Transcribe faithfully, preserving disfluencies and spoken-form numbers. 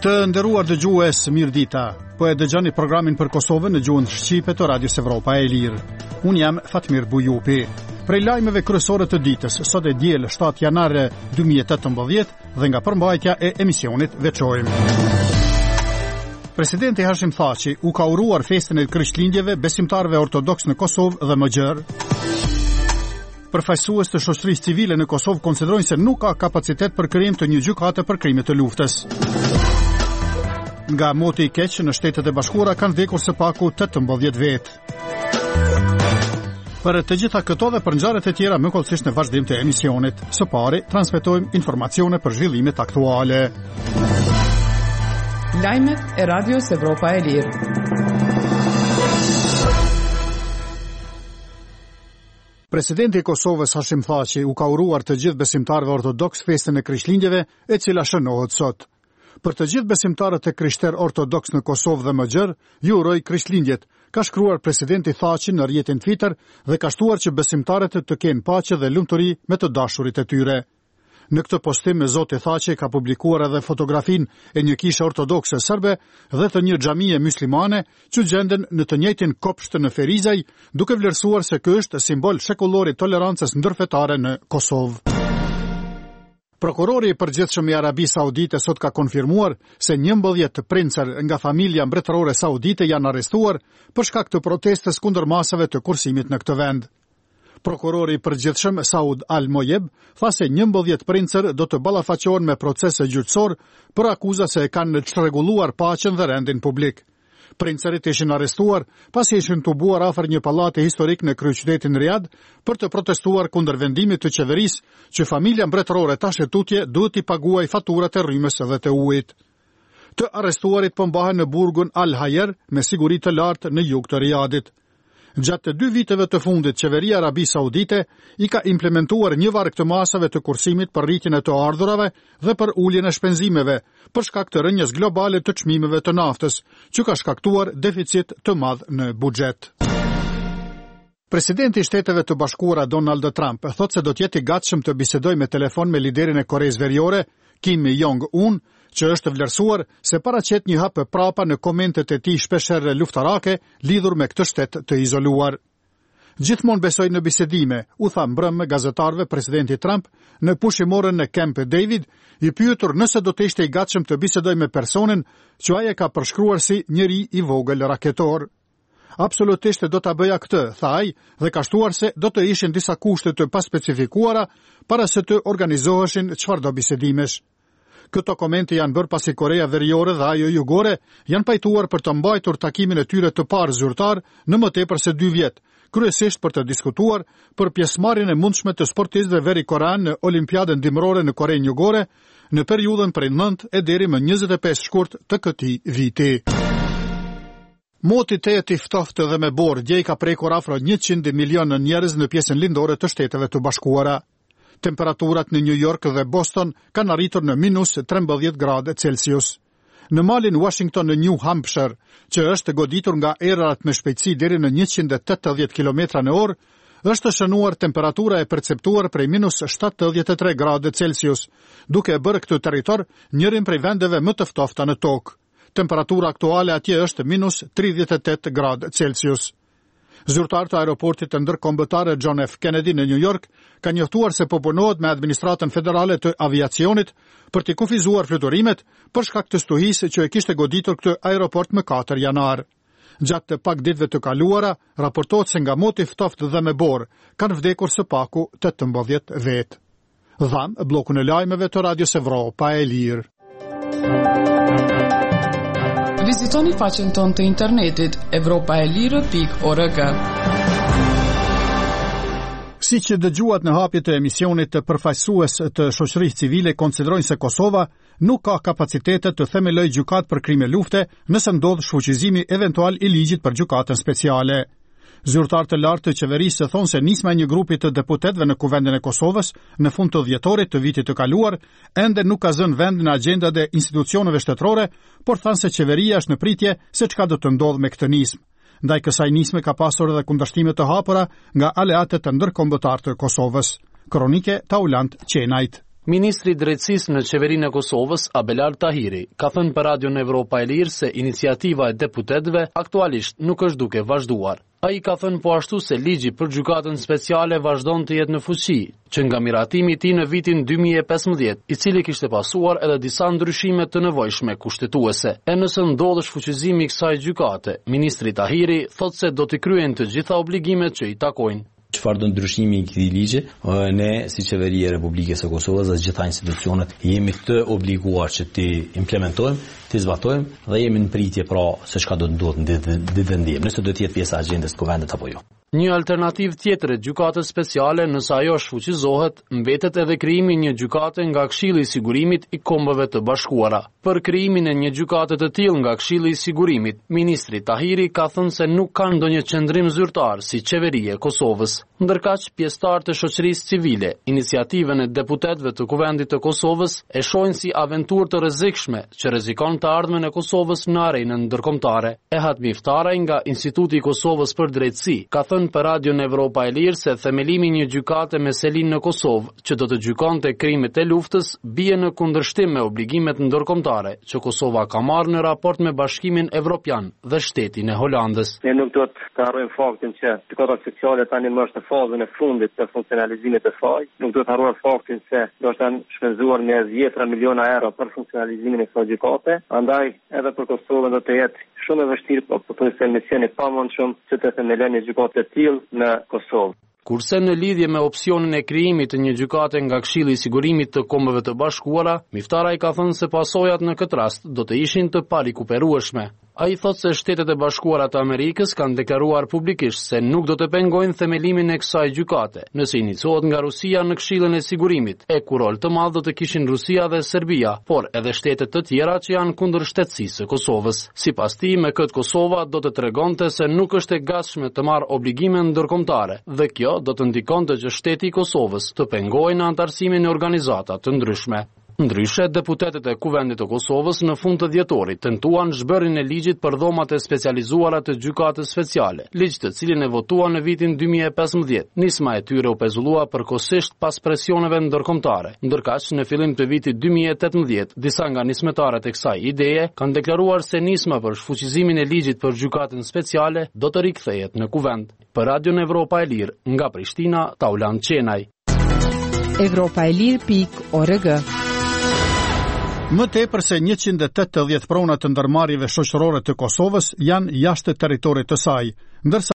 Të nderuar dëgjues, mirëdita. Po e dëgjoni programin për Kosovën në gjuhën shqipe të Radios Evropa e Lirë. Unë jam Fatmir Bujupi. Prej lajmeve kryesore të ditës, sot e diel shtatë janar dy mijë e tetëmbëdhjetë dhe nga përmbajtja e emisionit veçojmë. Presidenti Hashim Thaçi u ka uruar festën e Krishtlindjeve besimtarëve ortodoks në Kosovë dhe më gjerë. Përfaqësues të shoqërisë civile në Kosovë konsiderojnë se nuk ka kapacitet për krijim të një gjykate për krime të luftës. Nga moti i keq në Shtetet e Bashkuara kanë vdekur së paku tetëmbëdhjetë vetë. Për të gjitha këto dhe për ngjarjet e tjera më kollësisht në vazhdim të emisionit, së pari transmetojmë informacione për zhvillimet aktuale. Lajmet e Radios Evropa e Lirë. Presidenti i Kosovës Hashim Thaçi u ka uruar të gjithë besimtarëve ortodoks festën e Krishtlindjeve, e cila shënohet sot. Për të gjithë besimtarët e krishterë ortodoks në Kosovë dhe më gjerë, ju uroj Krishtlindjet, ka shkruar presidenti Thaçi në rrjetin Twitter dhe ka shtuar që besimtarët të kenë paqe dhe lumturi me të dashurit e tyre. Në këtë postim, Zoti Thaçi ka publikuar edhe fotografinë e një kishe ortodokse serbe dhe të një xhamie muslimane që gjenden në të njëjtin kopsht në Ferizaj, duke vlerësuar se ky është simbol shekullor i tolerancës ndërfetare në Kosovë. Prokurori i përgjithshëm i Arabisë Saudite sot ka konfirmuar se njëmbëdhjetë princer nga familja mbretërore saudite janë arrestuar për shkak të protestës kundër masave të kursimit në këtë vend. Prokurori i përgjithshëm Saud Al-Moyeb tha se njëmbëdhjetë princer do të ballafaqohen me procese gjyqësor për akuza se e kanë çrregulluar paqen dhe rendin publik. Princerit ishin arrestuar pasi ishin tubuar afër një pallati historik në kryeqytetin Riyadh për të protestuar kundër vendimit të qeverisë që familja mbretërore tash e tutje duhet i paguaj faturat e rrymës dhe të ujit. Të arrestuarit po mbahen në burgun Al-Hayer me siguri të lartë në jug të Riyadhit. Gjatë të dy viteve të fundit, qeveria e Arabisë Saudite i ka implementuar një varg të masave të kursimit për rritjen e të ardhurave dhe për uljen e shpenzimeve, për shkak të rënjes globale të çmimeve të naftës, që ka shkaktuar deficit të madh në buxhet. Presidenti i Shteteve të Bashkuara Donald Trump thotë se do të jetë i gatshëm të bisedojë me telefon me liderin e Koreas Veriore, Kim Jong-un, që është vlerësuar se paraqet një hap prapa në komentet e tij shpeshherë luftarake lidhur me këtë shtet të izoluar. Gjithmonë besoj në bisedime, u tha mbrëmë gazetarëve presidenti Trump në pushimorën në Camp David, i pyetur nëse do të ishte i gatshëm të bisedojë me personin që ai e ka përshkruar si njeri i vogël raketor. Absolutisht do ta bëja këtë, tha ai, dhe ka shtuar se do të ishin disa kushte të paspecifikuara para se të organizoheshin çfarëdo bisedimesh. Këto komente janë bërë pasi Korea Veriore dhe ajo Jugore janë pajtuar për të mbajtur takimin e tyre të parë zyrtar në më tepër se dy vjet, kryesisht për të diskutuar për pjesëmarrjen e mundshme të sportistëve verikorean në Olimpiadën dimrore në Korenë Jugore në periudhën prej nëntë e deri më njëzet e pesë shkurt të këtij viti. Moti tejet i ftohtë dhe me borë djej ka prekur afro njëqind milionë njerëz në pjesën lindore të Shteteve të Bashkuara. Temperaturat në New York dhe Boston kanë arritur në minus trembëdhjetë gradë Celsius. Në malin Washington në New Hampshire, që është goditur nga erat me shpejtësi deri në njëqind e tetëdhjetë kilometra në orë, është shënuar temperatura e perceptuar prej minus shtatëdhjetë e tre gradë Celsius, duke bërë këtë territor njërin prej vendeve më të ftofta në tokë. Temperatura aktuale atje është minus tridhjetë e tetë gradë Celsius. Zyrtar të aeroportit të ndërkombëtar John F. Kennedy në New York ka njoftuar se po punohet me administratën federale të aviacionit për të kufizuar fluturimet për shkak të stuhisë që e kishte goditur këtë aeroport më katër janar. Gjatë të pak ditëve të kaluara, raportohet se nga moti ftohtë dhe me borë kanë vdekur së paku tetëmbëdhjetë vetë. Dham bllokun e lajmeve të Radios Evropa e Lirë. Vizitoni faqen tonë të internetit evropaelire pikë org. Si që dëgjuat në hapjet e emisionit, të përfaqësues të shoqërisë civile konsiderojnë se Kosova nuk ka kapacitetet të themelojë gjykatë për krime lufte nëse ndodh shfuqizimi eventual i ligjit për gjykatën speciale. Zyrtar të lartë të qeverisë thonë se nisma e një grupi të deputetëve në Kuvendin e Kosovës në fund të dhjetorit të vitit të kaluar ende nuk ka zënë vend në agjendat e institucioneve shtetërore, por thanë se qeveria është në pritje se çka do të ndodhë me këtë nismë. Ndaj kësaj nisme ka pasur edhe kundërshtime të hapura nga aleatët të ndërkombëtar të Kosovës. Kronike Taulant Qenajt. Ministri i Drejtësisë në Qeverinë e Kosovës, Abelard Tahiri, ka thënë për Radion Evropa e Lirë se iniciativa e deputetëve aktualisht nuk është duke vazhduar. Ai ka thënë po ashtu se ligji për gjykatën speciale vazhdon të jetë në fuqi, që nga miratimi i tij në vitin dy mijë e pesëmbëdhjetë, i cili kishte pasuar edhe disa ndryshime të nevojshme kushtetuese. E nëse ndodhesh fuqizimi i kësaj gjykate, ministri Tahiri thotë se do të kryejnë të gjitha obligimet që i takojnë. Çfarë do ndryshimi i këtij ligji, ne si qeveria e Republikës së Kosovës dhe gjitha institucionet jemi të obliguar që ti implementojmë, ti zbatojmë dhe jemi në pritje pra se çka do të ndodhë në ditën e nëse do të jetë pjesë e agjendës të kuvendit apo jo. Një alternativë tjetër e gjykatës speciale, nëse ajo shfuqizohet, mbetet edhe krijimi një gjykate nga Këshilli i Sigurimit i Kombeve të Bashkuara. Për krijimin e një gjykate të tillë nga Këshilli i Sigurimit, ministri Tahiri ka thënë se nuk ka ndonjë qendrim zyrtar si qeveria e Kosovës. Ndërkaq, pjesëtarë të shoqërisë civile, iniciativën e deputetëve të Kuvendit të Kosovës e shohin si aventurë të rrezikshme që rrezikon të ardhmen e Kosovës në arenën ndërkombëtare. Ehat Miftaraj nga Instituti i Kosovës për Drejtësi ka thënë për Radion Evropa e Lirë se themelimi një gjykate me selin në Kosovë, që do të gjykonte krimet e luftës, bie në kundërshtim me obligimet ndërkombëtare që Kosova ka marrë në raport me Bashkimin Evropian dhe shtetin e Holandës. Ne nuk do të harrojmë faktin që gjykata speciale tani më është në fazën e fundit të funksionalizimit të saj. Nuk do të harrojmë faktin se do të shpenzuar me dhjetra miliona euro për funksionalizimin e kësaj gjykate. Andaj edhe për Kosovën do të jetë shumë e vështirë, po pothuajse misioni pa mundshëm që të themelojë një gjykatë të tillë në Kosovë. Kurse në lidhje me opsionin e krijimit të një gjykate nga Këshilli i Sigurimit të Kombeve të Bashkuara, Miftaraj ka thënë se pasojat në këtë rast do të ishin të parikuperueshme. Ai thotë se Shtetet e Bashkuara të Amerikës kanë deklaruar publikisht se nuk do të pengojnë themelimin e kësaj gjykate, nëse iniciohet nga Rusia në Këshillin e Sigurimit, e ku rol të madh do të kishin Rusia dhe Serbia, por edhe shtete të tjera që janë kundër shtetësisë së Kosovës. Sipas tij, me këtë Kosova do të tregonte se nuk është e gatshme të marrë obligime ndërkombëtare, dhe kjo do të ndikonte që shteti i Kosovës të pengojë në antarësimin e organizata të ndryshme. Ndryshe, deputetët e Kuvendit të Kosovës në fund të dhjetorit tentuan zhbërjen e ligjit për dhomat e specializuara të gjykatës speciale, ligj të cilin e votuan në vitin dy mijë e pesëmbëdhjetë. Nisma e tyre u pezullua përkohësisht pas presioneve ndërkombëtare. Ndërkaq, në fillim të vitit dy mijë e tetëmbëdhjetë, disa nga nismetarët e kësaj ideje kanë deklaruar se nisma për shfuqizimin e ligjit për gjykatën speciale do të rikthehet në Kuvend. Për Radion Evropa e Lirë, nga Prishtina, Taulan Qenaj. Evropa e Lirë pikë org. Më tepër se njëqind e tetëdhjetë prona të ndërmarrjeve shoqërore të Kosovës janë jashtë territorit të saj, ndërsa